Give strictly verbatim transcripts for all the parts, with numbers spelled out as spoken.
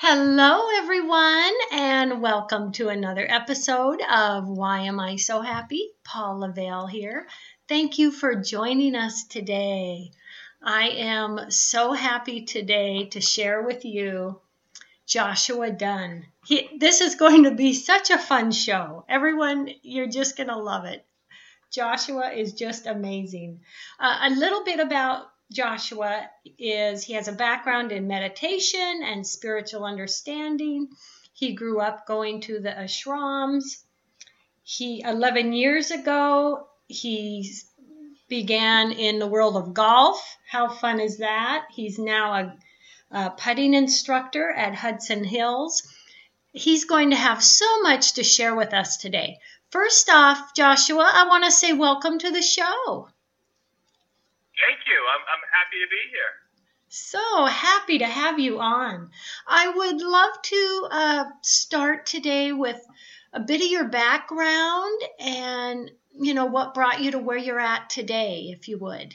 Hello, everyone, and welcome to another episode of Why Am I So Happy? Paul Lavelle here. Thank you for joining us today. I am so happy today to share with you Joshua Dunn. He, this is going to be such a fun show. Everyone, you're just going to love it. Joshua is just amazing. Uh, a little bit about Joshua is he has a background in meditation and spiritual understanding. He grew up going to the ashrams. He eleven years ago, he began in the world of golf. How fun is that? He's now a, a putting instructor at Hudson Hills. He's going to have so much to share with us today. First off, Joshua, I want to say welcome to the show. Thank you. I'm, I'm happy to be here. So happy to have you on. I would love to uh, start today with a bit of your background and, you know, what brought you to where you're at today, if you would.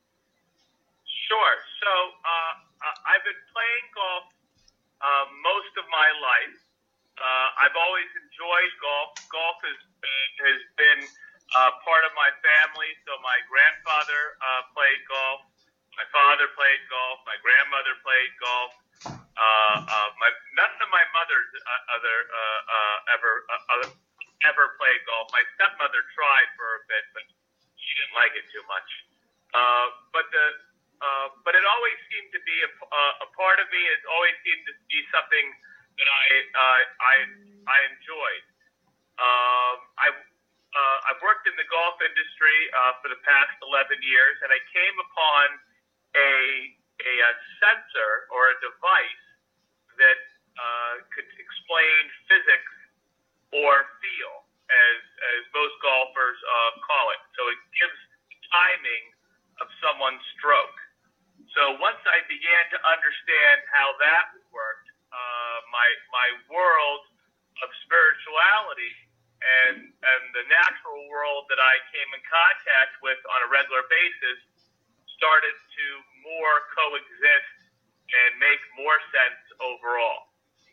Sure. So uh, I've been playing golf uh, most of my life. Uh, I've always enjoyed golf. Golf has been, has been uh, part of my family. So my grandfather uh, played golf. My father played golf. My grandmother played golf. Uh, uh, my, none of my mother's uh, other uh, uh, ever uh, other, ever played golf. My stepmother tried for a bit, but she didn't like it too much. Uh, but the uh, but it always seemed to be a, uh, a part of me. It always seemed to be something that I uh, I I enjoyed. Um, I uh, I've worked in the golf industry uh, for the past eleven years, and I came upon a a, a sensor or a device that uh, could explain physics or feel, as as most golfers uh, call it. So it gives timing of someone's stroke. So once I began to understand how that worked, uh, my my world of spirituality and and the natural world that I came in contact with on a regular basis started to more coexist and make more sense overall.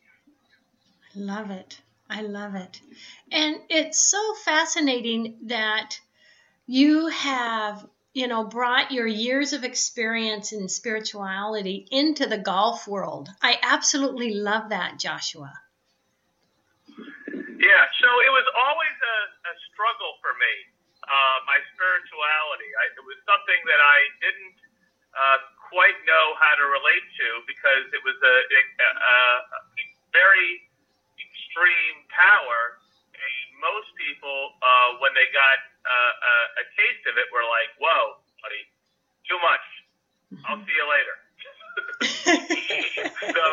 I love it. I love it. And it's so fascinating that you have, you know, brought your years of experience in spirituality into the golf world. I absolutely love that, Joshua. Yeah, so it was always a, a struggle for me, uh, my spirituality. I, it was something that I didn't uh, quite know how to relate to because it was a, a, a, a very extreme power. And most people, uh, when they got uh, a, a taste of it, were like, whoa, buddy, too much. I'll see you later. so,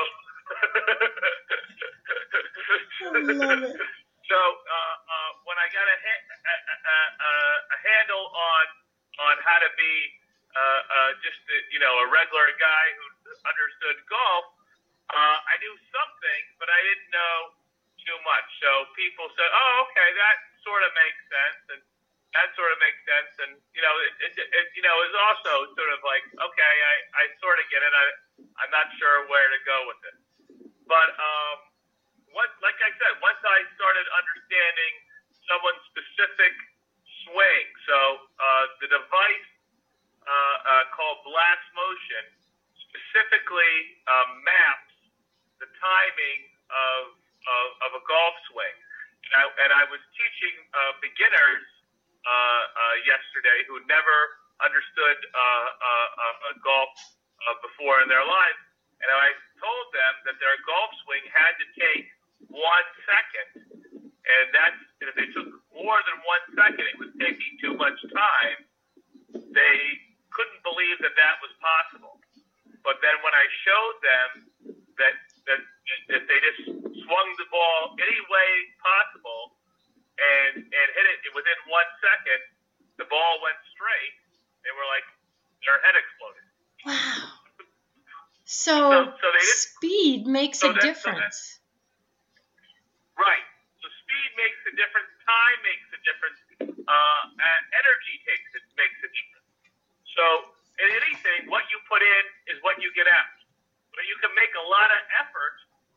I love it. So uh, uh, when I got a, ha- a, a, a, a handle on on how to be uh, uh, just a, you know a regular guy who understood golf, uh, I knew something, but I didn't know too much. So people said, "Oh, okay, that sort of makes sense," and that sort of makes sense, and you know, it, it, it you know is also sort of like, okay, I, I sort of get it. I I'm not sure where to go with it, but um. What, like I said, once I started understanding someone's specific swing, so uh, the device uh, uh, called Blast Motion specifically uh, maps the timing of, of of a golf swing, and I, and I was teaching uh, beginners uh, uh, yesterday who never understood uh, uh, uh, golf uh, before in their lives, and I told them that their golf swing had to take one second, and that's if they took more than one second, it was taking too much time. They couldn't believe that that was possible. But then when I showed them that that that they just swung the ball any way possible and and hit it within one second, the ball went straight. They were like, their head exploded. Wow. So, so, so they just, speed makes so a that, difference. So that, Right. So speed makes a difference. Time makes a difference. Uh, and energy takes it makes a difference. So in anything, what you put in is what you get out. But you can make a lot of effort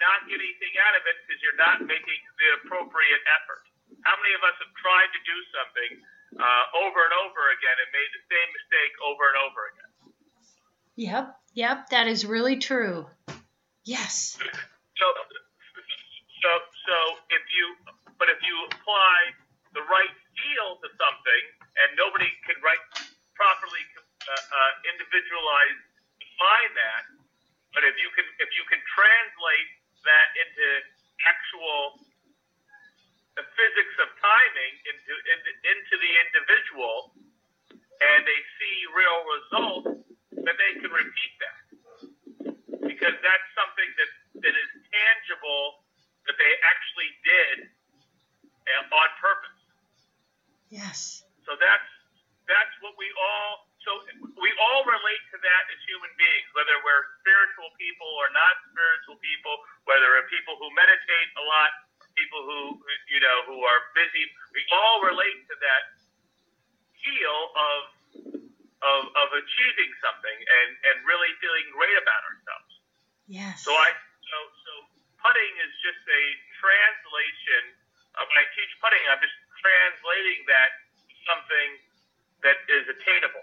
not get anything out of it because you're not making the appropriate effort. How many of us have tried to do something uh, over and over again and made the same mistake over and over again? Yep, yep, that is really true. Yes. So, so, so if you, but if you apply the right feel to something, and nobody can right properly uh, uh, individualize, define that, but if you can, if you can translate that into actual the physics of timing into, into into the individual, and they see real results, then they can repeat that, because that's something that, that is tangible, that they actually did uh, on purpose. Yes. So that's that's what we all so we all relate to that as human beings, whether we're spiritual people or not spiritual people, whether we're people who meditate a lot, people who you know who are busy. We all relate to that feel of of of achieving something and, and really feeling great about ourselves. Yes. So I so so putting is just a translation. Uh, when I teach putting, I'm just translating that to something that is attainable.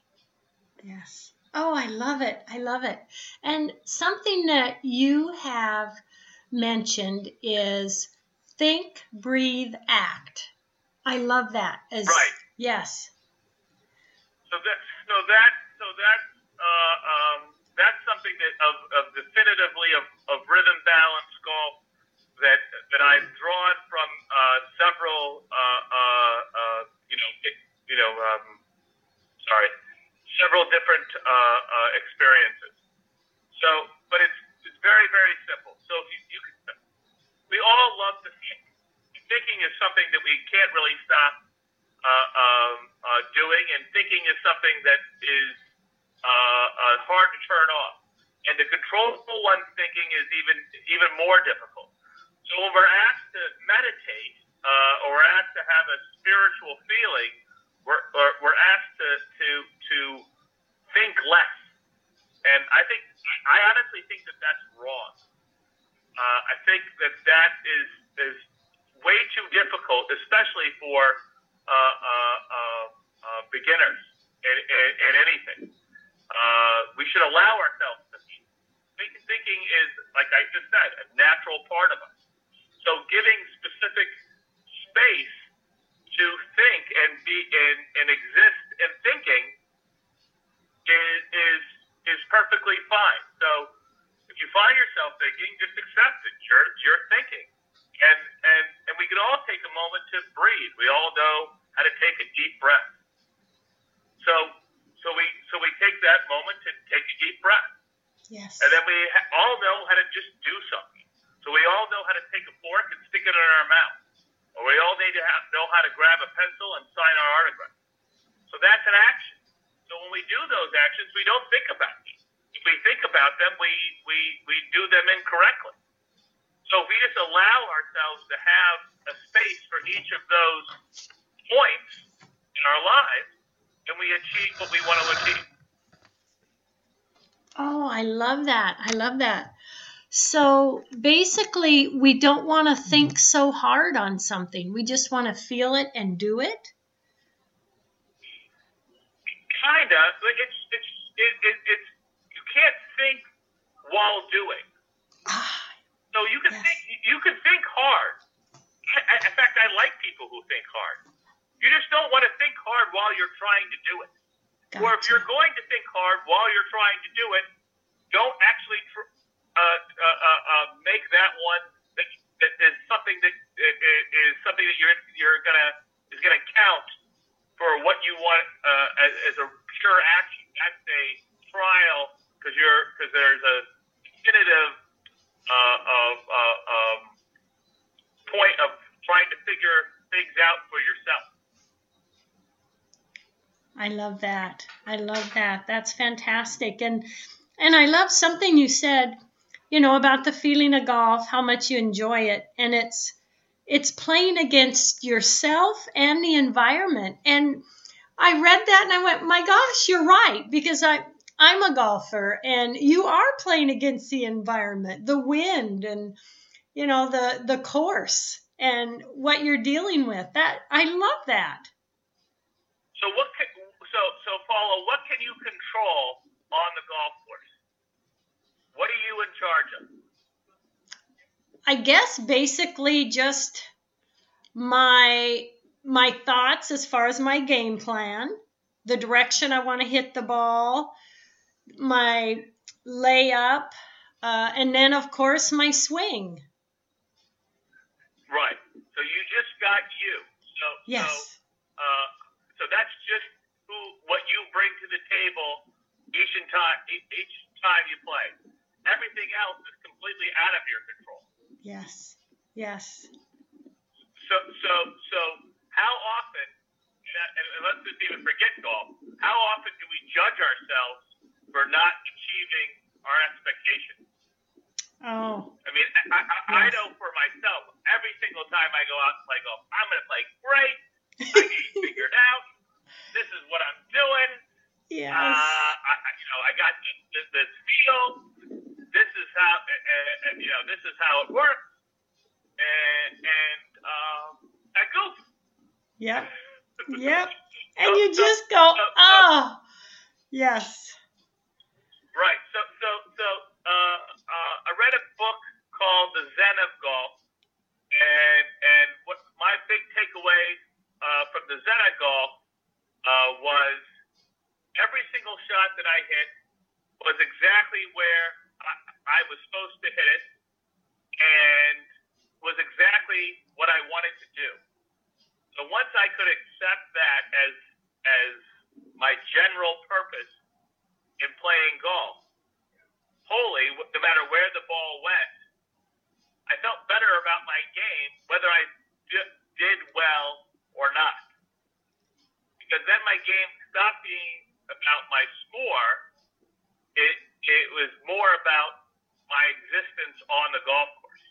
Yes. Oh, I love it. I love it. And something that you have mentioned is think, breathe, act. I love that. As, right. Yes. So that so that so that's uh, um, that's something that of, of definitively of, of rhythm balance golf that that I've drawn from uh, several uh, uh, uh, you know it, you know um, sorry several different uh, uh, experiences. So, but it's it's very very simple. So if you, you can, we all love to think. Thinking is something that we can't really stop uh, um, uh, doing, and thinking is something that is uh, uh, hard to turn off. And to control one's thinking is even even more difficult. So when we're asked to meditate uh, or we're asked to have a spiritual feeling, we're or we're asked to to to think less. And I think I honestly think that that's wrong. Uh, I think that that is is way too difficult, especially for uh, uh, uh, uh, beginners in, in, in anything. Uh, we should allow ourselves to think. Thinking is, like I just said, a natural part of us. So giving specific space to think and be and, and exist in thinking is is is perfectly fine. So if you find yourself thinking, just accept it. You're you're thinking. And, and and we can all take a moment to breathe. We all know how to take a deep breath. So so we so we take that moment to take a deep breath. Yes. And then we ha- all know how to just do something. So we all know how to take a fork and stick it in our mouth. Or we all need to have, know how to grab a pencil and sign our autograph. So that's an action. So when we do those actions, we don't think about them. If we think about them, we we, we do them incorrectly. So if we just allow ourselves to have a space for each of those points in our lives, then we achieve what we want to achieve. Oh, I love that. I love that. So basically, we don't want to think so hard on something. We just want to feel it and do it. Kind of. It's, it's, it, it, it's, you can't think while doing. Ah. So you can Yes. think you can think hard. I, I, in fact, I like people who think hard. You just don't want to think hard while you're trying to do it. Gotcha. Or if you're going to think hard while you're trying to do it, don't actually tr- uh, uh, uh, uh, make that one that, that is something that is, is something that you're you're gonna is gonna count for what you want uh, as, as a pure action. That's a trial because you're because there's a definitive. Uh, of uh, um, point of trying to figure things out for yourself. I love that. I love that. That's fantastic. And and I love something you said, you know, about the feeling of golf, how much you enjoy it. And it's it's playing against yourself and the environment. And I read that and I went, my gosh, you're right. Because I I'm a golfer, and you are playing against the environment, the wind, and you know the the course and what you're dealing with. That I love that. So what? Can, so so Paula, what can you control on the golf course? What are you in charge of? I guess basically just my my thoughts as far as my game plan, the direction I want to hit the ball, my layup, uh, and then of course my swing. Right. So you just got you. So yes. So, uh, so that's just who what you bring to the table each and time each time you play. Everything else is completely out of your control. Yes. Yes. So so so how often? And let's just even forget golf. How often do we judge ourselves for not achieving our expectations? Oh. I mean, I, I, yes. I know for myself, every single time I go out and play golf, I'm going to play great. I get it figured out. This is what I'm doing. Yes. Uh, I, you know, I got this, this, this feel. This is how, uh, you know, this is how it works. And, and uh, I goof. Yep. Yep. And you just go, oh, yes. Right. So, so, so, uh, uh, I read a book called The Zen of Golf, and and what my big takeaway uh, from the Zen of Golf uh, was every single shot that I hit was exactly where I, I was supposed to hit it, and was exactly what I wanted to do. So once I could accept that as as my general purpose in playing golf, wholly, no matter where the ball went, I felt better about my game, whether I d- did well or not. Because then my game stopped being about my score. It it was more about my existence on the golf course.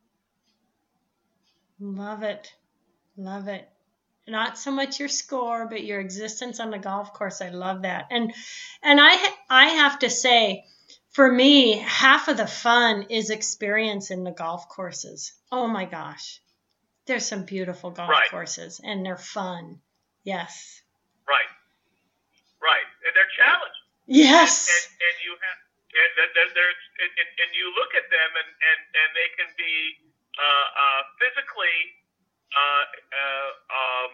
Love it. Love it. Not so much your score, but your existence on the golf course. I love that. And and I I have to say, for me, half of the fun is experience in the golf courses. Oh my gosh. There's some beautiful golf right. courses, and they're fun. Yes. Right. Right. And they're challenging. Yes. And, and, and you have and, and, and, and you look at them, and, and, and they can be uh, uh, physically uh, uh, um,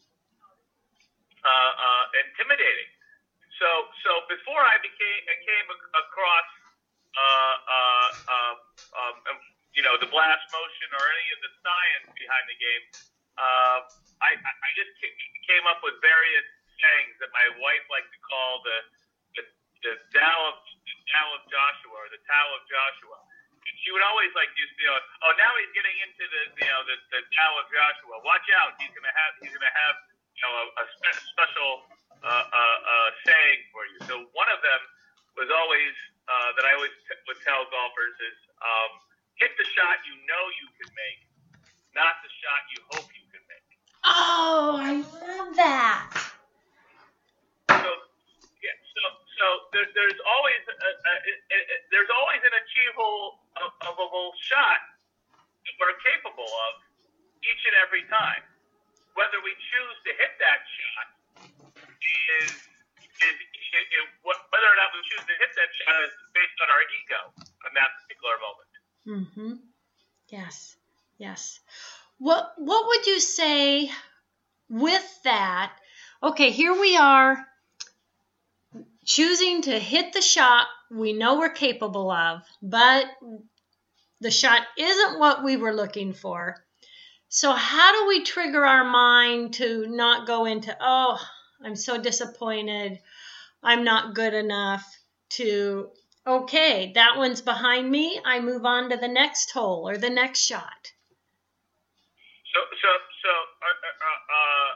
uh, uh, intimidating. So, so before I became, I came across, uh, uh, um, um, you know, the blast motion or any of the science behind the game, uh, I, I just came up with various sayings that my wife liked to call the the, the Tao of the Tao of Joshua or the Tao of Joshua. And she would always like use, you know, oh, now he's getting into the, you know, the, the Tao of Joshua. Watch out, he's gonna have, he's gonna have, you know, a, a spe- special. Uh, uh, uh, saying for you. So one of them was always uh, that I always t- would tell golfers is um, hit the shot you know you can make, not the shot you hope you can make. Oh, I love that. So yeah, so so there, there's always a, a, a, a, there's always an achievable achievable shot that we're capable of each and every time. Whether we choose to hit that shot is, is, is, is whether or not we choose to hit that shot is based on our ego in that particular moment. Mm-hmm. Yes. Yes. What What would you say with that? Okay, here we are choosing to hit the shot we know we're capable of, but the shot isn't what we were looking for. So how do we trigger our mind to not go into, oh, I'm so disappointed, I'm not good enough, to, okay, that one's behind me, I move on to the next hole or the next shot? So, so, so, uh, uh, uh,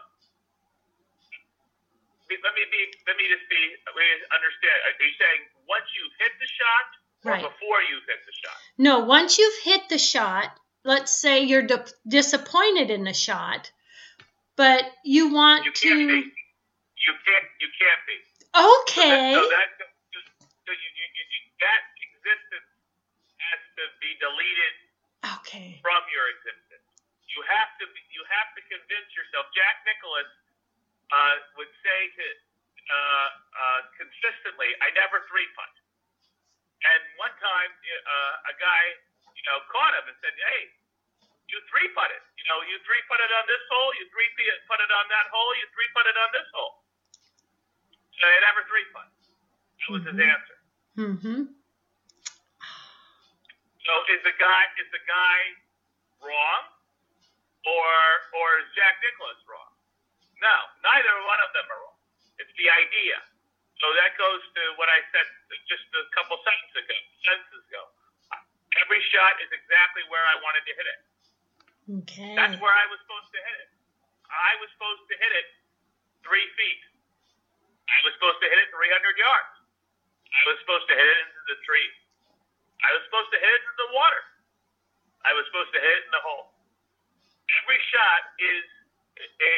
let me be, let me just be, let me understand. Are you saying once you've hit the shot or right. before you've hit the shot? No, once you've hit the shot, let's say you're di- disappointed in the shot, but you want you to... Can't be. You can't, you can't be. Okay. So, that, so, that, that existence has to be deleted Okay. from your existence. You have to be, you have to convince yourself. Jack Nicklaus uh, would say to uh, uh, consistently, "I never three putt." And one time, uh, a guy, you know, caught him and said, "Hey, you three putted. You know, you three putted on this hole. You three putted on that hole. You three putted on this hole." So I never three putt. That was Mm-hmm. his answer. Mm-hmm. So is the guy is the guy wrong, or or is Jack Nicklaus wrong? No, neither one of them are wrong. It's the idea. So that goes to what I said just a couple sentences ago. Sentences ago. Every shot is exactly where I wanted to hit it. Okay. That's where I was supposed to hit it. I was supposed to hit it three feet. I was supposed to hit it three hundred yards. I was supposed to hit it into the trees. I was supposed to hit it into the water. I was supposed to hit it in the hole. Every shot is a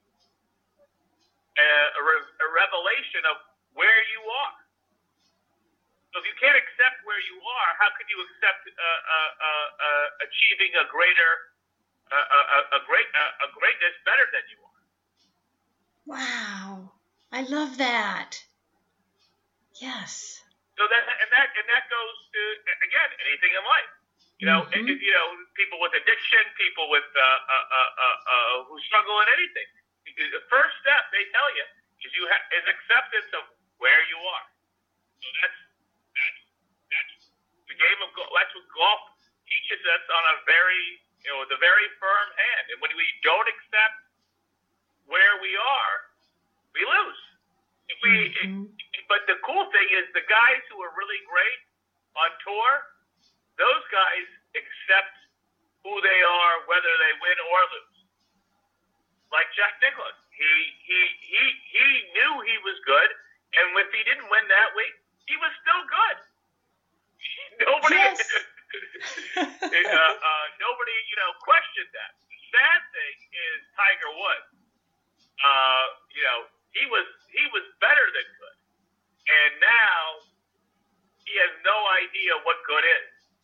a, a, re- a revelation of where you are. So if you can't accept where you are, how can you accept uh, uh, uh, uh, achieving a greater, uh, a, a great, uh, a greatness better than you are? Wow. I love that. Yes. So that and that and that goes to again anything in life. You know, Mm-hmm. it, you know, people with addiction, people with uh, uh, uh, uh, uh, who struggle in anything. The first step they tell you is you ha- is acceptance of where you are. So that's that's that's the game of golf. That's what golf teaches us on a very you know with a very firm hand. And when we don't accept where we are, we lose. If we, Mm-hmm. it, but the cool thing is the guys who are really great on tour, those guys accept who they are, whether they win or lose. Like Jack Nicklaus, he he he he knew he was good, and if he didn't win that week, he was still good. Nobody, Yes. uh, uh, nobody, you know, questioned that. The sad thing is Tiger Woods. Uh, you know, he was he was better than good, and now he has no idea what good is.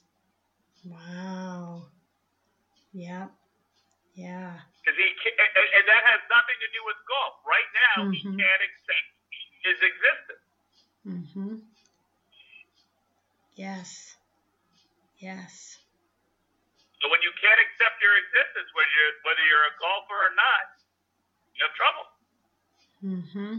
Wow. Yep. Yeah. Because he can, and, and that has nothing to do with golf. Right now, he Mm-hmm. can't accept his existence. Mm-hmm. Yes. Yes. So when you can't accept your existence, whether you're whether you're a golfer or not, you have trouble. Mm-hmm.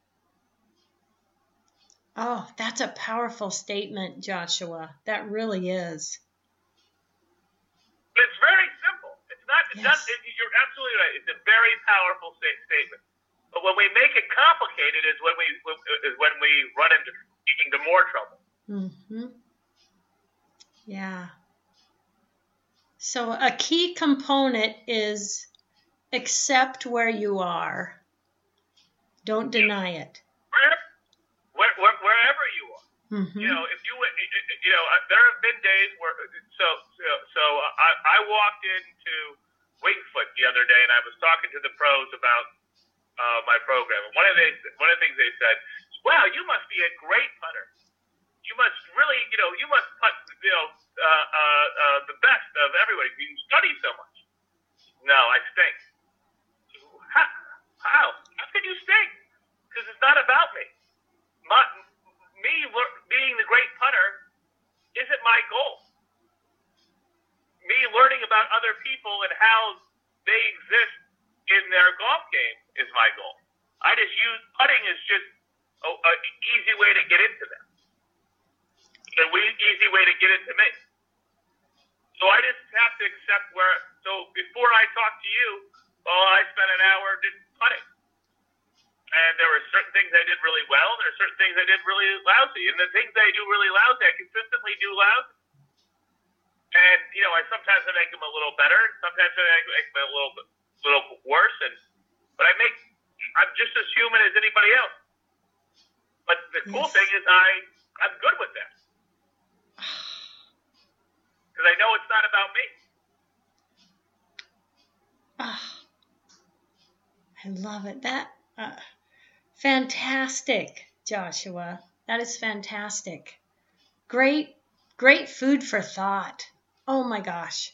Oh, that's a powerful statement, Joshua. That really is. But it's very simple. It's not. It's Yes. not. It, you're absolutely right. It's a very powerful sta- statement. But when we make it complicated, is when we is when we run into into more trouble. Mm-hmm. Yeah. So a key component is accept where you are. Don't deny it. Where, where, where, wherever you are. Mm-hmm. You know, if you you know, there have been days where so so, so I, I walked into Winged Foot the other day, and I was talking to the pros about uh, my program. And one of the one of the things they said, "Wow, you must be a great putter. You must really, you know, you must putt, you know, uh, uh, uh, the best of everybody. You study so much." No, I stink. How? How, How can you stink? Because it's not about me. My, me being the great putter isn't my goal. Me learning about other people and how they exist in their golf game is my goal. I just use putting as just an easy way to get into them. An easy way to get into me. So I just have to accept where. So before I talk to you, well, I spent an hour just putting. And there were certain things I did really well, and there are certain things I did really lousy. And the things I do really lousy, I consistently do lousy. And, you know, I sometimes I make them a little better, and sometimes I make them a little little worse. And But I make, I'm just as human as anybody else. But the yes. cool thing is I, I'm good with that. Because I know it's not about me. Oh, I love it. That uh, fantastic, Joshua. That is fantastic. great, great food for thought. Oh my gosh.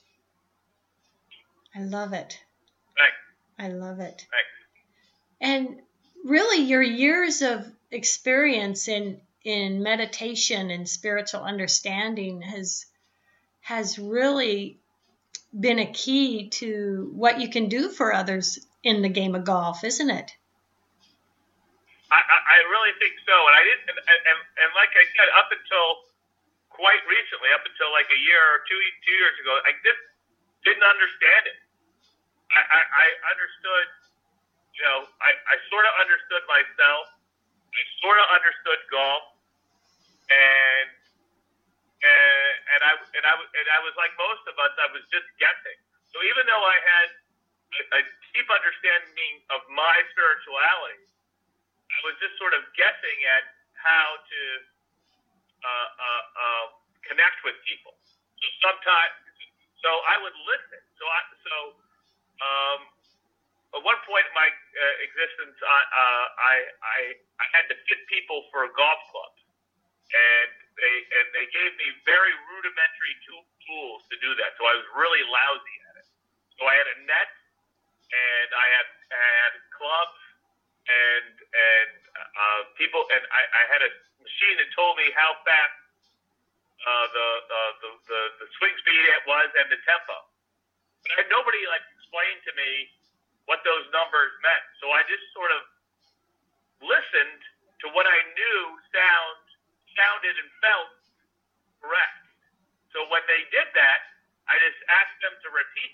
I love it. Thanks. I love it. Thanks. And really your years of experience in, in meditation and spiritual understanding has, has really been a key to what you can do for others in the game of golf, isn't it? I, I, I really think so. And I didn't, and, and, and like I said, up until quite recently, up until like a year or two, two years ago, I just didn't understand it. I, I, I understood, you know, I, I sort of understood myself. I sort of understood golf, and and and I and I and I was like most of us. I was just guessing. So even though I had a, a deep understanding of my spirituality, I was just sort of guessing at how to uh, uh, uh, connect with people. So sometimes, so I would listen. So I so. Um, At one point in my uh, existence, I, uh, I I I had to fit people for golf clubs, and they and they gave me very rudimentary tool, tools to do that. So I was really lousy at it. So I had a net, and I had I had clubs, and and uh, people, and I, I had a machine that told me how fast uh, the, uh, the the the swing speed it was and the tempo. But I had nobody like explain to me what those numbers meant. So I just sort of listened to what I knew sound sounded and felt correct. So when they did that, I just asked them to repeat.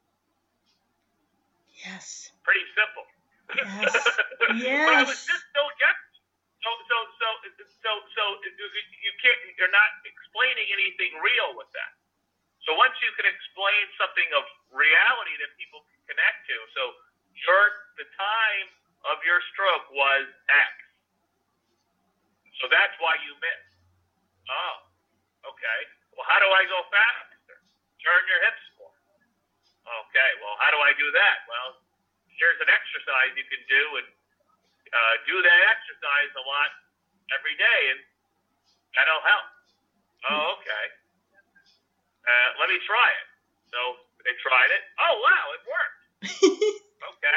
Yes. Pretty simple. Yes. Yes. But I was just still guessing. So so so so so you can't. You're not explaining anything real with that. So once you can explain something of reality that people can connect to, so your the time of your stroke was X. So that's why you missed. Oh, okay. Well, how do I go faster? Turn your hips more. Okay. Well, how do I do that? Well, here's an exercise you can do, and uh, do that exercise a lot every day, and that'll help. Oh, okay. Uh, let me try it. So they tried it. Oh, wow, it worked. Okay.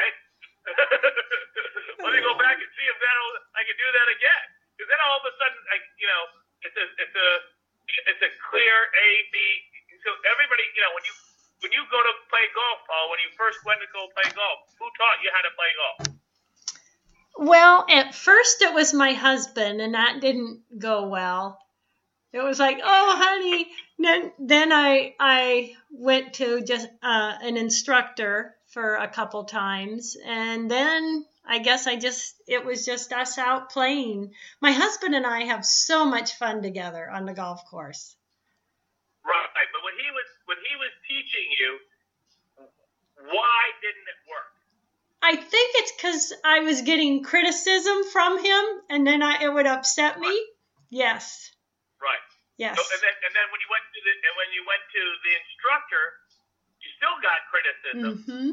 Let me go back and see if that'll, I can do that again. Because then all of a sudden, I, you know, it's a, it's a, it's a clear A, B. So everybody, you know, when you, when you go to play golf, Paul, when you first went to go play golf, who taught you how to play golf? Well, at first it was my husband, and that didn't go well. It was like, oh, honey. Then, then I I went to just uh, an instructor for a couple times, and then I guess I just it was just us out playing. My husband and I have so much fun together on the golf course. Right, but when he was when he was teaching you, why didn't it work? I think it's because I was getting criticism from him, and then I, it would upset me. Yes. Right. Yes. So, and then, and then when you went to the and when you went to the instructor, you still got criticism. Mm-hmm.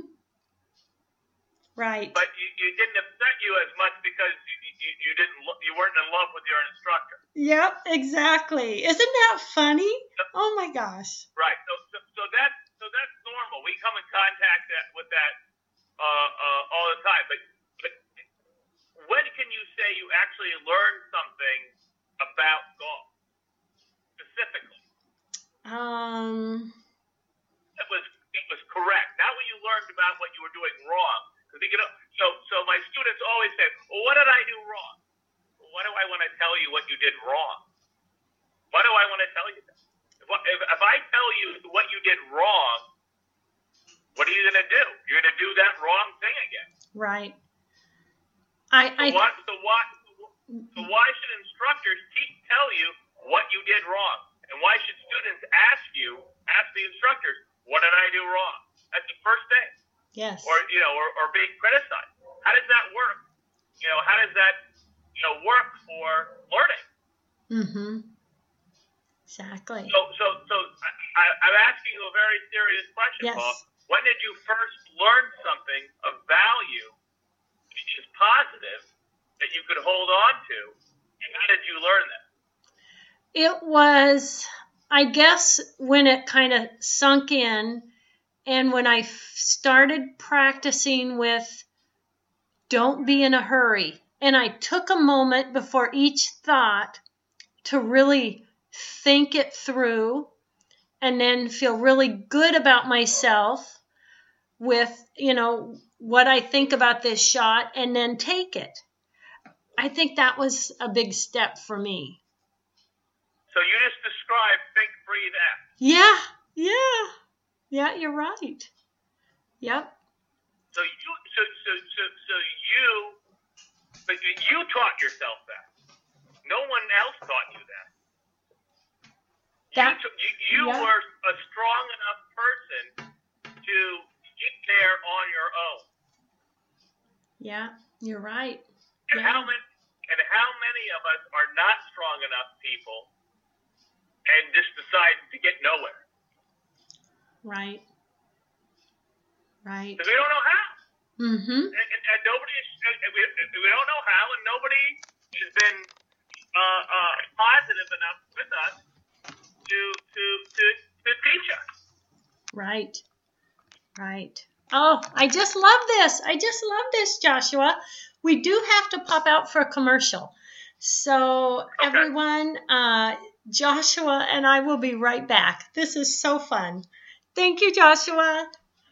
Right. But you, you didn't upset you as much because you, you, you didn't you weren't in love with your instructor. Yep, exactly. Isn't that funny? Oh my gosh. Right. So so, so that's so that's normal. We come in contact that, with that uh, uh, all the time. But but when can you say you actually learned something about golf specifically? Um. It was it was correct. Not when you learned about what you were doing wrong. Because you know, so so my students always say, "Well, what did I do wrong?" Well, why do I want to tell you what you did wrong? Why do I want to tell you that? If, if, if I tell you what you did wrong, what are you going to do? You're going to do that wrong thing again. Right. I. So I why, so why, so why should instructors te- tell you what you did wrong? And why should students ask you, ask the instructors, what did I do wrong? That's the first thing. Yes. Or, you know, or, or being criticized. How does that work? You know, how does that, you know, work for learning? Mm-hmm. Exactly. So, so, so I, I'm asking you a very serious question, Yes. Paul. When did you first learn something of value, which is positive, that you could hold on to? And how did you learn that? it was, I guess, when it kind of sunk in and when I f- started practicing with don't be in a hurry. And I took a moment before each thought to really think it through and then feel really good about myself with, you know, what I think about this shot and then take it. I think that was a big step for me. So you just described think, breathe, act. Yeah, yeah. Yeah, you're right. Yep. So you, so, so, so, so you, but you taught yourself that. No one else taught you that. That you you, you yeah. were a strong enough person to get there on your own. Yeah, you're right. And yeah. how many and how many of us are not strong enough people and just decide to get nowhere? Right. Right. Because we don't know how. Mm-hmm. And, and, and nobody is, and we, we don't know how, and nobody has been uh, uh, positive enough with us to to to to teach us. Right. Right. Oh, I just love this. I just love this, Joshua. We do have to pop out for a commercial. So Okay. everyone, uh, Joshua and I will be right back. This is so fun. Thank you, Joshua.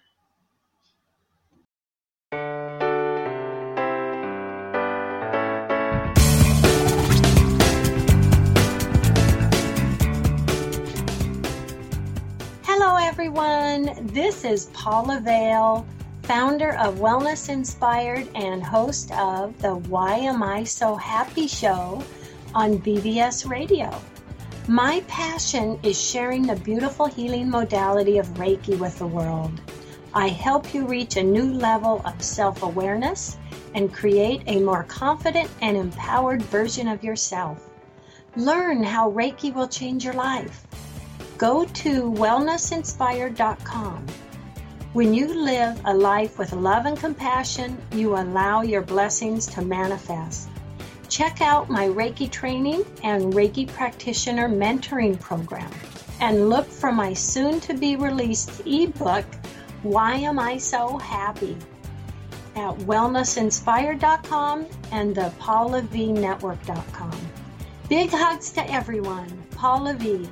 Hello, everyone. This is Paula Vale, founder of Wellness Inspired and host of the Why Am I So Happy show on B B S Radio. My passion is sharing the beautiful healing modality of Reiki with the world. I help you reach a new level of self-awareness and create a more confident and empowered version of yourself. Learn how Reiki will change your life. Go to wellness inspired dot com. When you live a life with love and compassion, you allow your blessings to manifest. Check out my Reiki training and Reiki practitioner mentoring program, and look for my soon-to-be released ebook, Why Am I So Happy, at wellness inspired dot com and the paula v network dot com. Big hugs to everyone. Paula V.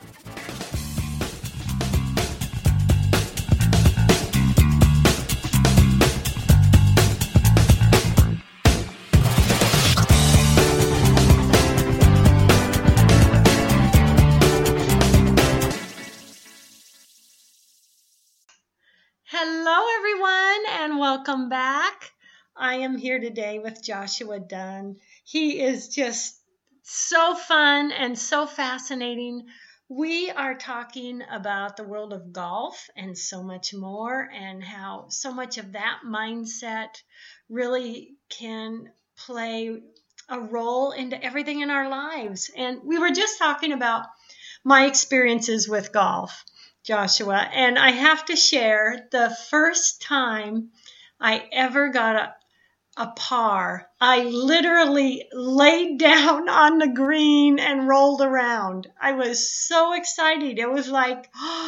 Hello, everyone, and welcome back. I am here today with Joshua Dunn. He is just so fun and so fascinating. We are talking about the world of golf and so much more, and how so much of that mindset really can play a role into everything in our lives. And we were just talking about my experiences with golf, Joshua, and I have to share the first time I ever got a, a par, I literally laid down on the green and rolled around. I was so excited. It was like,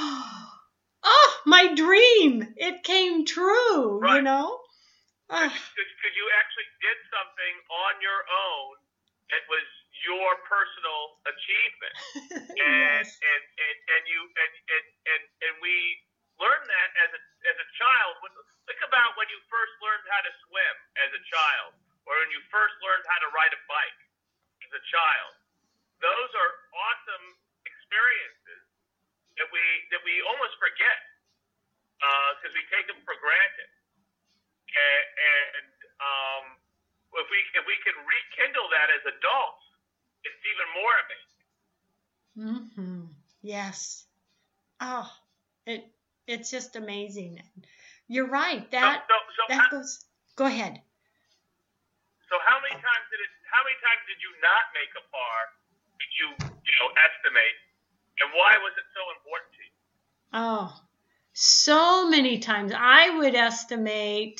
oh, my dream. It came true, Right. you know? Because uh, you actually did something on your own that was your personal achievement. and, yes. and, and, and you and, and, and, and we learned that as a as a child. Think about when you first learned how to swim as a child, or when you first learned how to ride a bike as a child. Those are awesome experiences that we that we almost forget because uh, we take them for granted. And, and um, if we if we can rekindle that as adults, it's even more amazing. Mm-hmm. Yes. Oh, it it's just amazing. You're right. That so, so, so that how, goes. Go ahead. So how many times did it? How many times did you not make a par? Did you you know estimate? And why was it so important to you? Oh, so many times. I would estimate.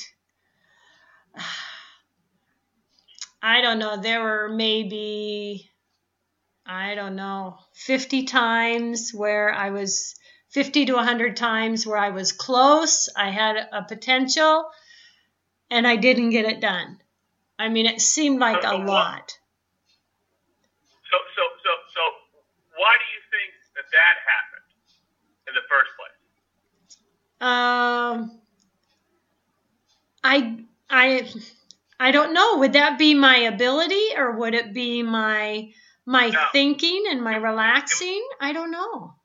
I don't know. There were maybe I don't know, fifty times where I was, fifty to one hundred times where I was close, I had a potential, and I didn't get it done. I mean, it seemed like So, a so what- lot. So, so, so, so, why do you think that that happened in the first place? Um, I, I, I don't know. Would that be my ability, or would it be my my No. thinking and my relaxing? I don't know.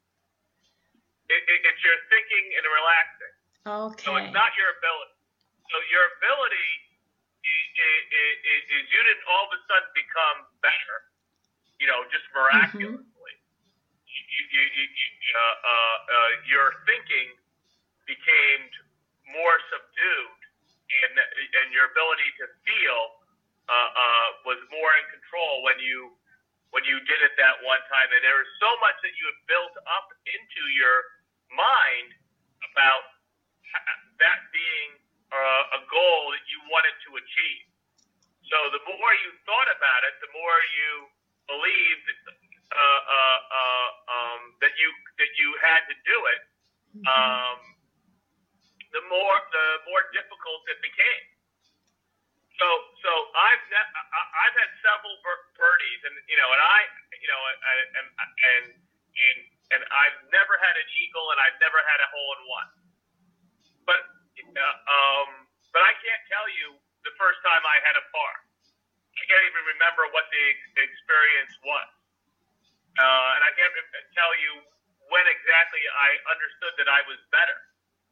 It, it, it's your thinking and relaxing. Okay. So it's not your ability. So your ability is, is, is, is you didn't all of a sudden become better, you know, just miraculously. Mm-hmm. You, you, you, you, uh, uh, uh, your thinking became more subdued, and and your ability to feel uh, uh, was more in control when you when you did it that one time. And there was so much that you had built up into your mind about that being uh, a goal that you wanted to achieve. So the more you thought about it, the more you believed uh, uh, uh, um, that you that you had to do it. Um, the more the more difficult it became. So so I've ne- I- I've had several bir- birdies, and you know, and I you know, and and and and, and I've never had an eagle, and I've never had a hole in one. But uh, um, but I can't tell you the first time I had a par. I can't even remember what the ex- experience was, uh, and I can't re- tell you when exactly I understood that I was better.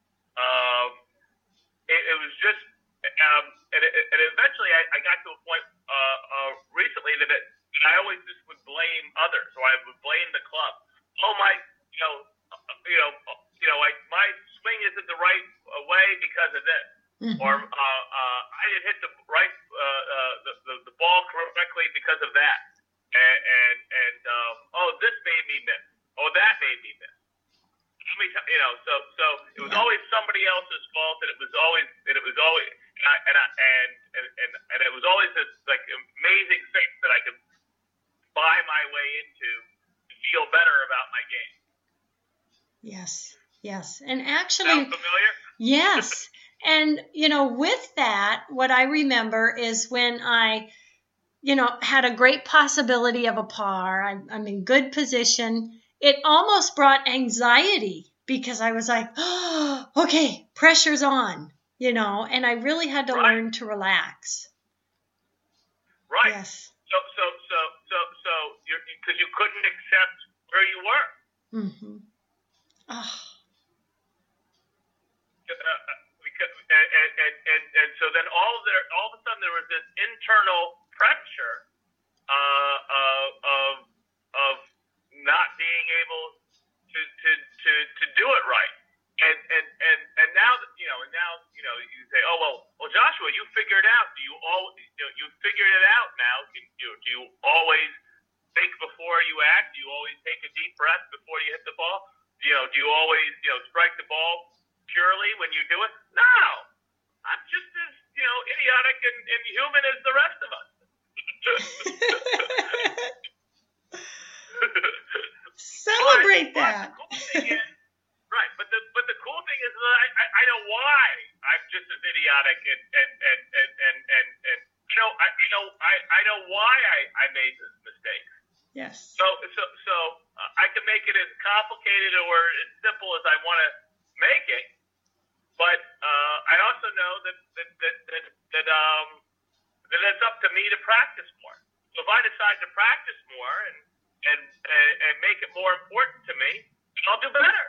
Um, it, it was just, um, and, it, and eventually I, I got to a point uh, uh, recently that, it, that I always just would blame others, or I would blame the club. Oh my, you know, uh, you know, uh, you know, like my swing isn't the right uh, way because of this, Mm-hmm. or uh, uh, I didn't hit the right uh, uh, the, the the ball correctly because of that, and and, and um, oh, this made me miss. Oh, that made me miss. You know, so so it was Yeah. always somebody else's fault, and it was always and it was always and I, and, I, and and and and it was always this like amazing thing that I could buy my way into to feel better about my game. Yes, yes. And actually, Sound familiar? yes. And, you know, with that, what I remember is when I, you know, had a great possibility of a par, I'm, I'm in good position, it almost brought anxiety because I was like, oh, okay, pressure's on, you know, and I really had to Right. learn to relax. Right. Yes. So so so so so you're because you couldn't accept where you were. Mm-hmm. Oh, Uh, uh, because, and, and, and, and, and so then all of there, all of a sudden there was this internal pressure uh, uh, of of not being able to, to, to, to do it right, and and, and, and now that, you know, and now you know you say, oh well, well Joshua, you figured out. Do you all you know, you figured it out now? Can, you, do you always think before you act? Do you always take a deep breath before you hit the ball? You know, do you always you know strike the ball purely when you do it? No, I'm just as you know idiotic and, and human as the rest of us. celebrate but, that. But the cool thing is, right? But the but the cool thing is that I, I, I know why I'm just as idiotic and and and and and, and, and you know I you know I, I know why I, I made this mistake. Yes. So so so uh, I can make it as complicated or as simple as I want to make it. But uh, I also know that that, that that that um that it's up to me to practice more. So if I decide to practice more and and and, and make it more important to me, then I'll do better.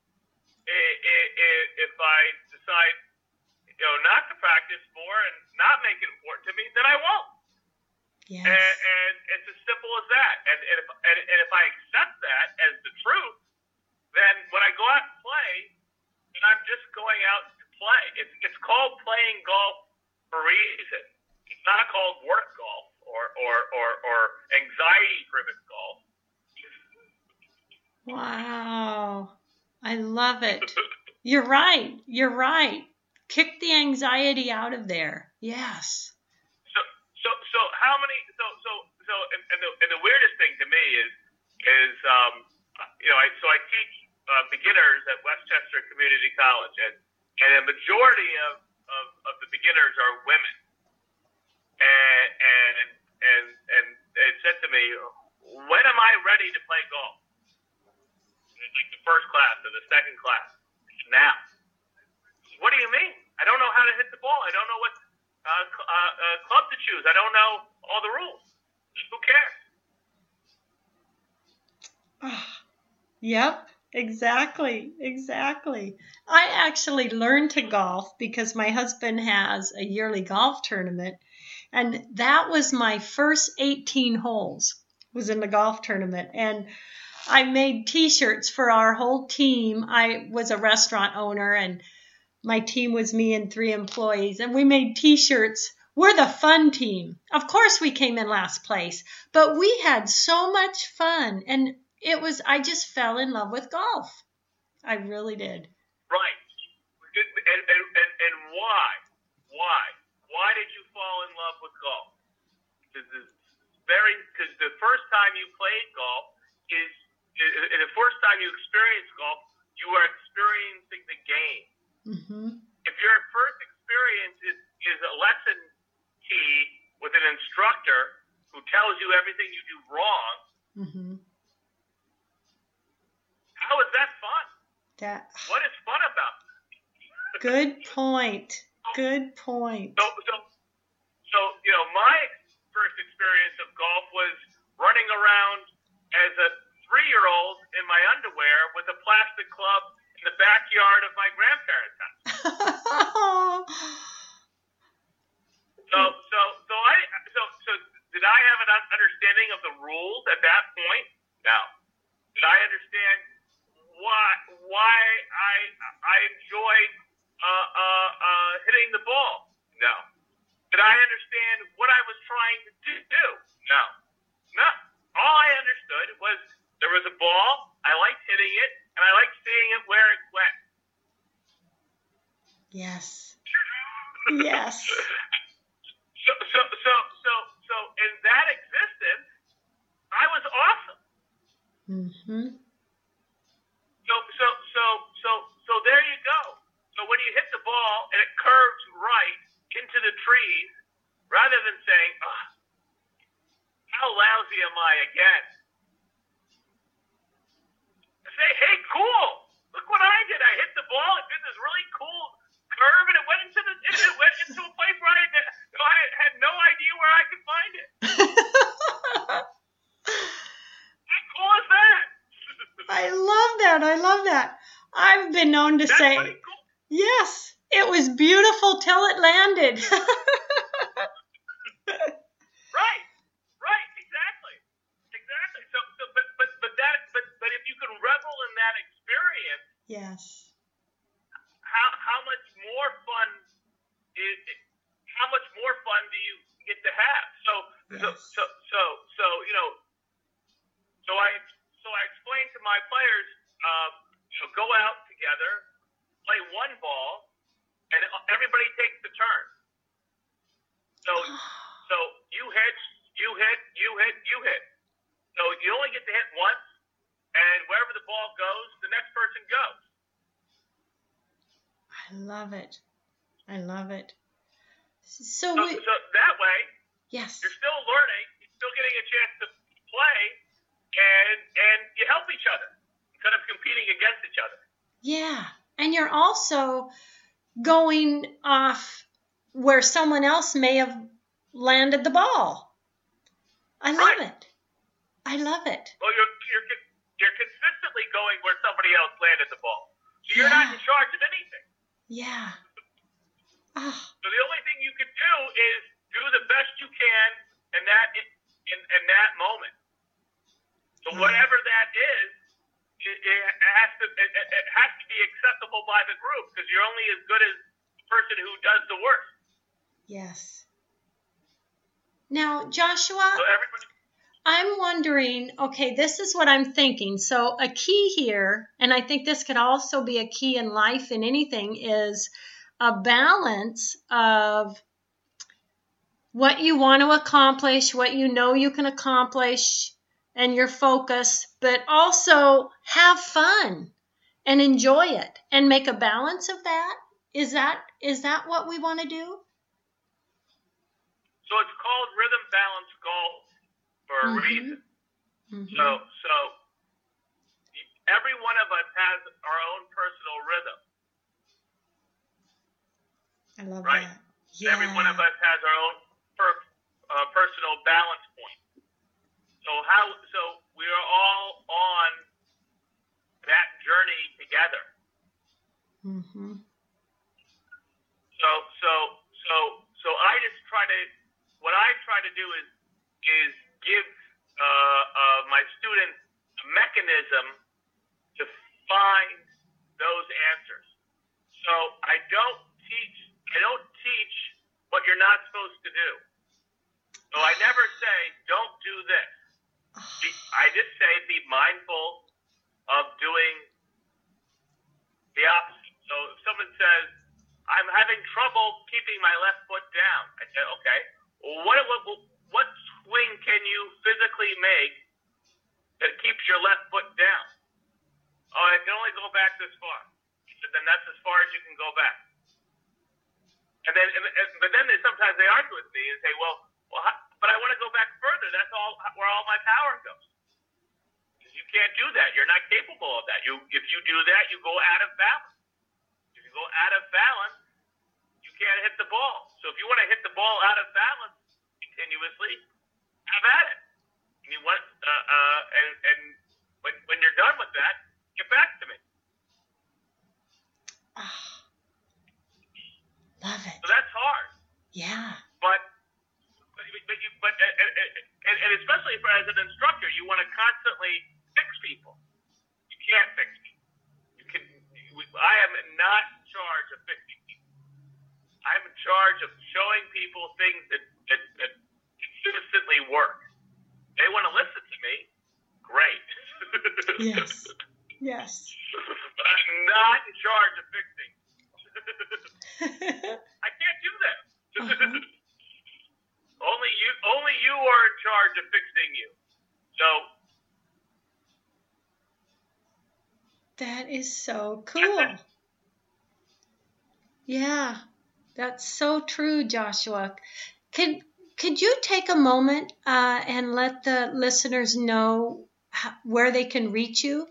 If I decide, you know, not to practice more and not make it important to me, then I won't. Yes. And, and it's as simple as that. And, and if and, and if I accept that as the truth, then when I go out and play, then I'm just going out to play. It's it's called playing golf for a reason. It's not called work golf or or or, or anxiety driven golf. Wow. I love it. You're right. You're right. Kick the anxiety out of there. Yes. So so so how many so so so and, and, the, and the weirdest thing to me is is um, you know I so I teach uh, beginners at Westchester Community College, and and a majority of, of, of the beginners are women, and and and and they said to me, when am I ready to play golf? It's like the first class or the second class. Now. What do you mean? I don't know how to hit the ball. I don't know what uh, cl- uh, uh, club to choose. I don't know all the rules. Who cares? Yep, exactly, exactly. I actually learned to golf because my husband has a yearly golf tournament, and that was my first eighteen holes was in the golf tournament. And I made T-shirts for our whole team. I was a restaurant owner, and my team was me and three employees, and we made T-shirts. We're the fun team. Of course we came in last place, but we had so much fun, and it was, I just fell in love with golf. I really did. Right. And, and, and, and why? Why? Why did you fall in love with golf? Because very, because the first time you played golf is, and the first time you experienced golf, you are experiencing the game. Mm-hmm. If your first experience is, is a lesson key with an instructor who tells you everything you do wrong, Mm-hmm. how is that fun? That. What is fun about it? Good point. Good point. So, so, so, you know, my first experience of golf was running around as a three-year-old in my underwear with a plastic club in the backyard of my grandparents' house. so, so, so I, so, so, did I have an understanding of the rules at that point? No. Did I understand why, why I, I enjoyed uh, uh, uh, hitting the ball? No. Did I understand what I was trying to do? No. No. All I understood was there was a ball, I liked hitting it, and I liked seeing it where it went. Yes. Yes. So, so, so, so, so, in that existence, I was awesome. Mm-hmm. So, so, so, so, so there you go. So when you hit the ball and it curves right into the trees, rather than saying, oh, how lousy am I again? Say, hey, cool! Look what I did. I hit the ball. It did this really cool curve, and it went into the it went into a place where I, did, I had no idea where I could find it. How cool is that? I love that. I love that. I've been known to That's say, pretty cool. yes, it was beautiful till it landed. Right, right, exactly, exactly. So, so but, but, but that, but, but if you can revel in that experience, Yes. how, how much more fun is, how much more fun do you get to have? So, so, Yes. so, so, so, you know, so I, so I explained to my players, um, you know, go out together, play one ball, and everybody takes the turn. So, so you hit, you hit, you hit, you hit. So you only get to hit once, and wherever the ball goes, the next person goes. I love it. I love it. So, So, we, so that way, yes. you're still learning, you're still getting a chance to play, and and you help each other instead of competing against each other. Yeah. And you're also going off where someone else may have landed the ball. I love Right. it. I love it. Well, you're you're you're consistently going where somebody else landed the ball, so you're Yeah. not in charge of anything. Yeah. Oh, So the only thing you can do is do the best you can in that in in, in that moment. So Yeah. whatever that is, it, it has to it, it has to be acceptable by the group, because you're only as good as the person who does the work. yes. Now, Joshua, So everybody. I'm wondering, okay, this is what I'm thinking. So a key here, and I think this could also be a key in life in anything, is a balance of what you want to accomplish, what you know you can accomplish, and your focus, but also have fun and enjoy it and make a balance of that. Is that is that what we want to do? So it's called rhythm balance golf for a Mm-hmm. reason. Mm-hmm. So so every one of us has our own personal rhythm. I love right? that. Yeah. Every one of us has our own per, uh, personal balance point. So how? So we are all on that journey together. Mm-hmm. So so so so I just try to. What I try to do is is give uh, uh, my students a mechanism to find those answers. So I don't teach. I don't teach what you're not supposed to do. So I never say don't do this. I just say be mindful of doing the opposite. So if someone says, I'm having trouble keeping my left foot down, I say, okay, well, what, what, what swing can you physically make that keeps your left foot down? Oh, I can only go back this far. So then that's as far as you can go back. And then, and, and, but then they, sometimes they argue with me and say, well, well, how, but I want to go back further. That's all where all my power goes. You can't do that. You're not capable of that. You, if you do that, you go out of balance. If you go out of balance, you can't hit the ball. So if you want to hit the ball out of balance continuously, have at it. And you want, uh, uh, and, and when, when you're done with that, get back to me. Oh, love it. So that's hard. Yeah. But, but, but, you, but and, and especially for as an instructor, you want to constantly fix people. You can't fix people. You can. I am not in charge of fixing people. I'm in charge of showing people things that, that, that consistently work. They want to listen to me. Great. Yes. Yes. But I'm not in charge of fixing. I can't do that. Uh-huh. Only you. Only you are in charge of fixing you. So. That is so cool. Yeah, that's so true, Joshua. Could could you take a moment uh, and let the listeners know how, where they can reach you?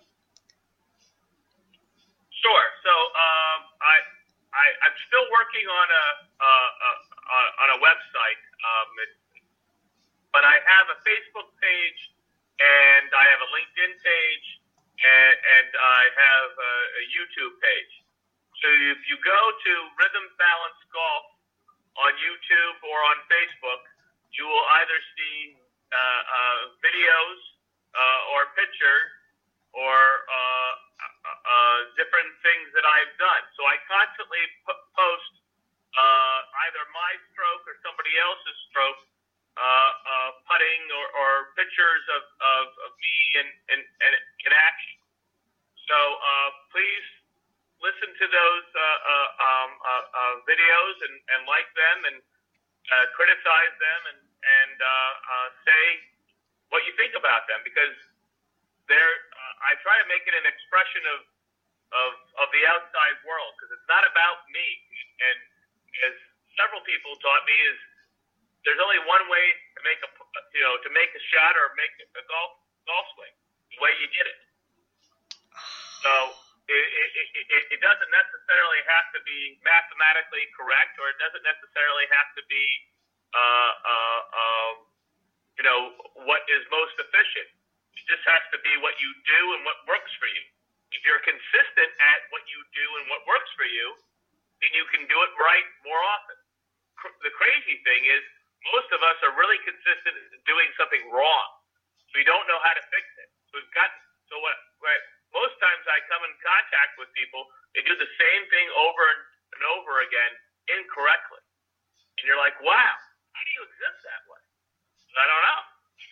Sure. So um, I, I I'm still working on a, a, a on a website, um, it, but I have a Facebook page and I have a LinkedIn page and, and I have a, a YouTube page. So if you go to Rhythm Balance Golf on YouTube or on Facebook, you will either see uh, uh, videos uh, or pictures or uh, uh, different things that I've done. So I constantly p- post uh, either my stroke or somebody else's stroke, uh, uh, putting or, or pictures of, of, of me in, in, in, in action. So uh, please listen to those uh, uh, um, uh, uh, videos and, and like them and uh, criticize them and, and uh, uh, say what you think about them, because they're, uh, I try to make it an expression of, of, of the outside world, because it's not about me. And as several people taught me, is there's only one way to make a, you know, to make a shot or make a golf golf swing, the way you did it. So it, it, it, it doesn't necessarily have to be mathematically correct, or it doesn't necessarily have to be, uh, uh, um, you know, what is most efficient. It just has to be what you do and what works for you. If you're consistent at what you do and what works for you, then you can do it right more often. The crazy thing is, most of us are really consistent in doing something wrong. So we don't know how to fix it. So we've got, so what, what most times I come in contact with people, they do the same thing over and over again incorrectly. And you're like, wow, how do you exist that way? I don't know.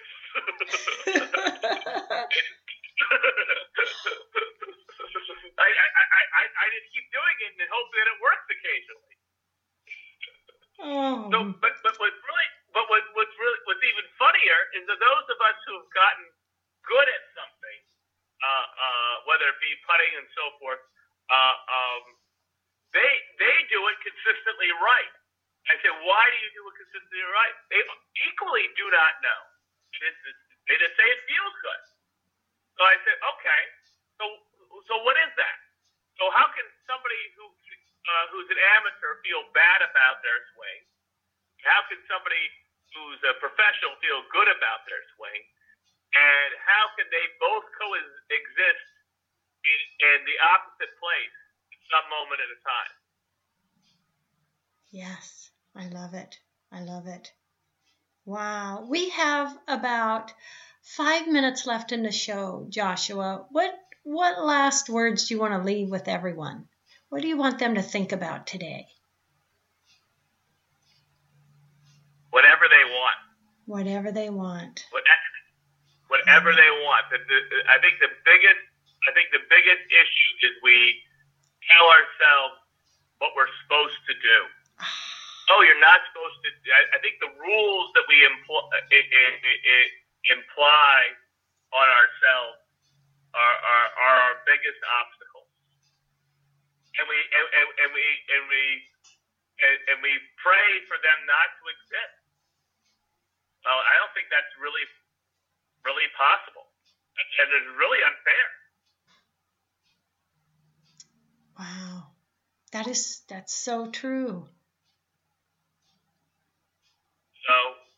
I, I, I, I just keep doing it and hope that it works occasionally. Oh. So, but, but what really but what, what's really what's even funnier is that those of us who have gotten good at something, uh, uh, whether it be putting and so forth, uh, um, they they do it consistently right. I say, why do you do it consistently right? They equally do not know. It's, it's, they just say it feels good. So I said, okay, so so what is that? So how can somebody who uh, who's an amateur feel bad about their swing? How can somebody who's a professional feel good about their swing? And how can they both coexist in, in the opposite place at some moment at a time? Yes, I love it. I love it. Wow. We have about five minutes left in the show, Joshua. What what last words do you want to leave with everyone? What do you want them to think about today? Whatever they want. Whatever they want. Whatever, whatever they want. The, the, I think the biggest I think the biggest issue is we tell ourselves what we're supposed to do. Oh, you're not supposed to. I, I think the rules that we impl- it, it, it imply on ourselves are, are, are our biggest obstacles, and we and, and, and we and we and, and we pray for them not to exist. Well, I don't think that's really really possible, and it's really unfair. Wow, that is that's so true. So,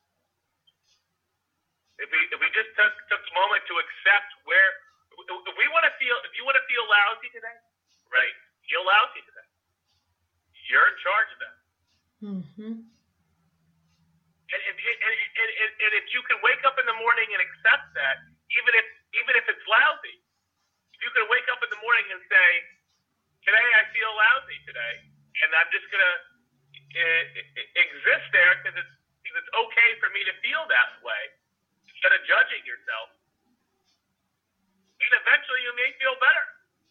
if we if we just took, took a moment to accept where if we want to feel, if you want to feel lousy today, right? Feel lousy today. You're in charge of that. Mm-hmm. And if and, and, and, and if you can wake up in the morning and accept that, even if even if it's lousy, if you can wake up in the morning and say, today I feel lousy today, and I'm just gonna uh, exist there because it's it's okay for me to feel that way, instead of judging yourself, and eventually you may feel better.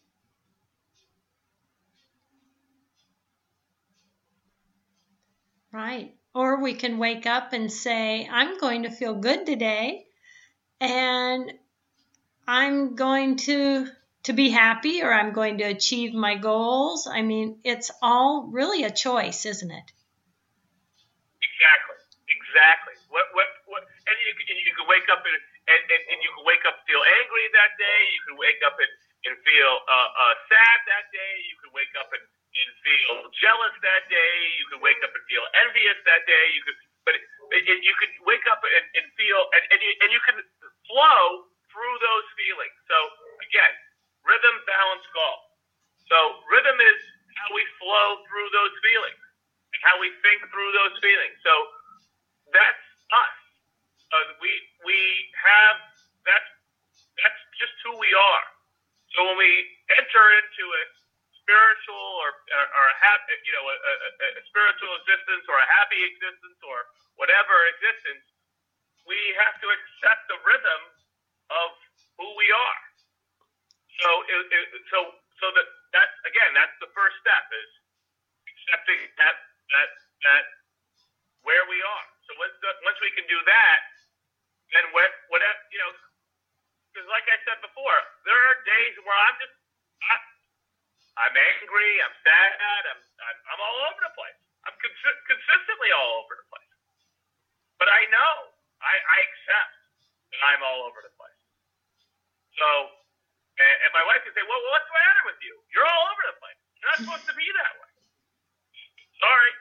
Right. Or we can wake up and say, I'm going to feel good today, and I'm going to to be happy, or I'm going to achieve my goals. I mean, it's all really a choice, isn't it? Exactly. Exactly. What, what, what, and you, and you can wake up and, and, and, and you can wake up and feel angry that day. You can wake up and, and feel uh, uh, sad that day. You can wake up and, and feel jealous that day. You can wake up and feel envious that day. You could, but it, it, you can wake up and, and feel, and, and, you, and you can flow through those feelings. So again, rhythm, balance, golf. So rhythm is how we flow through those feelings and how we think through those feelings. So that's us. Uh, we we have that's that's just who we are. So when we enter into a spiritual or or, or a happy, you know, a, a, a spiritual existence or a happy existence or whatever existence, we have to accept the rhythm of who we are. So it, it, so so that that's again that's the first step is accepting that that that where we are. So once the, once we can do that, then what whatever you know, because like I said before, there are days where I'm just I, I'm angry, I'm sad, I'm I'm, I'm all over the place. I'm cons- consistently all over the place. But I know I, I accept that I'm all over the place. So. And, and my wife can say, well, what's the matter with you? You're all over the place. You're not supposed to be that way. Sorry.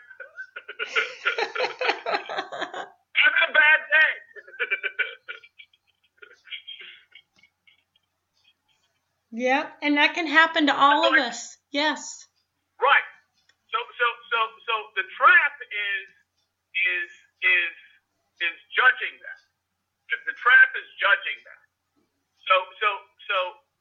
That's a bad day. Yep, and that can happen to all of us. Yes. Right. So so so so the trap is is is is judging that. The, the trap is judging that. So so so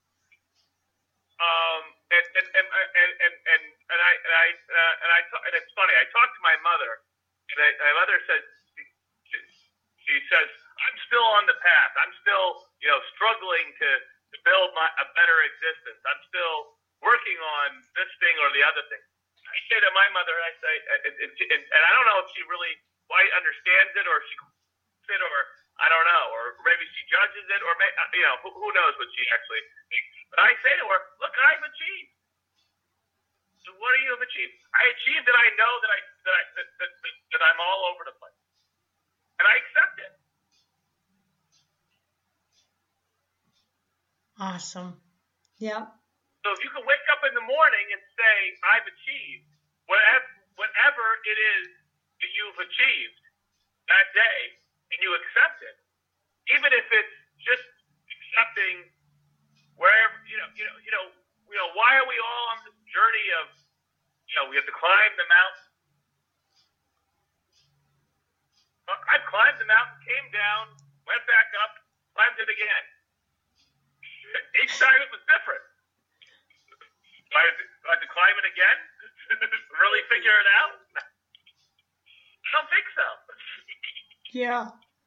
Um, and, and, and, and, and, and, and I, and I, uh, and I, and it's funny, I talked to my mother, and I, my mother said, she, she says, I'm still on the path. I'm still, you know, struggling to, to build my, a better existence. I'm still working on this thing or the other thing. I say to my mother, I say, and, and, and I don't know if she really quite understands it, or she it, or I don't know, or maybe she judges it, or may, you know, who, who knows what she actually thinks. But I say to her, look, I've achieved. So what do you have achieved? I achieved that I know that I that I that, that, that, that I'm all over the place, and I accept it. Awesome. Yeah. So if you can wake up in the morning and say, I've achieved whatever whatever it is that you've achieved that day, and you accept it, even if it's just accepting wherever, you know, you know, you know, you know, why are we all on this journey of, you know, we have to climb the mountain? I've climbed the mountain, came down, went back up, climbed it again. Each time it was different. Do I have to, do I have to climb it again? Really figure it out? I don't think so. Yeah.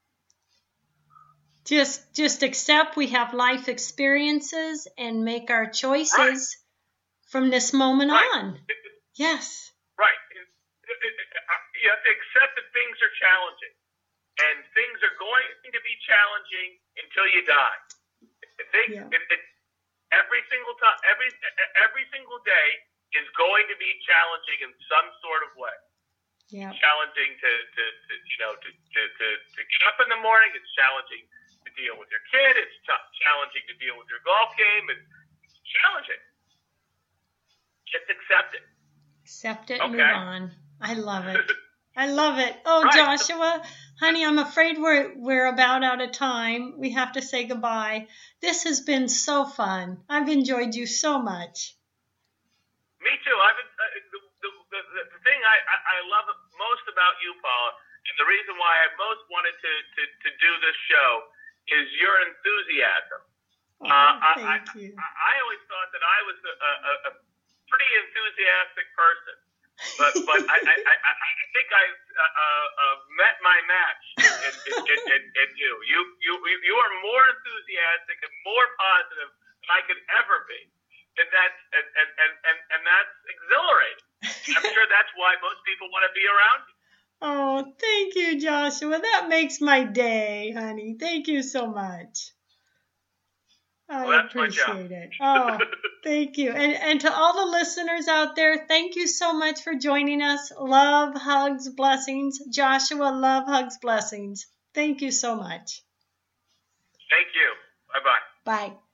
Just just accept we have life experiences and make our choices right. from this moment right. on. Yes. Right. It, it, it, you have to accept that things are challenging. And things are going to be challenging until you die. They, yeah. it, it, every single time, every every single day is going to be challenging in some sort of way. Yeah. Challenging to, to, to you know to, to, to, to get up in the morning. It's challenging to deal with your kid. It's tough, challenging to deal with your golf game. It's challenging. Just accept it. Accept it. Okay. Move on. I love it. I love it. Oh, right. Joshua, honey, I'm afraid we're we're about out of time. We have to say goodbye. This has been so fun. I've enjoyed you so much. Me too. I've been, uh, the, the, the, the thing I, I, I love most about you, Paula, and the reason why I most wanted to, to, to do this show is your enthusiasm. Oh, uh, thank I, you. I, I always thought that I was a, a, a pretty enthusiastic person. But but I, I, I, I think I've uh, uh, met my match in, in, in, in, in you. You you you are more enthusiastic and more positive than I could ever be, and that's and and, and, and, and that's exhilarating. I'm sure that's why most people want to be around you. Oh, thank you, Joshua. That makes my day, honey. Thank you so much. I well, appreciate it. Oh, thank you. And and to all the listeners out there, thank you so much for joining us. Love, hugs, blessings. Joshua, love, hugs, blessings. Thank you so much. Thank you. Bye-bye. Bye.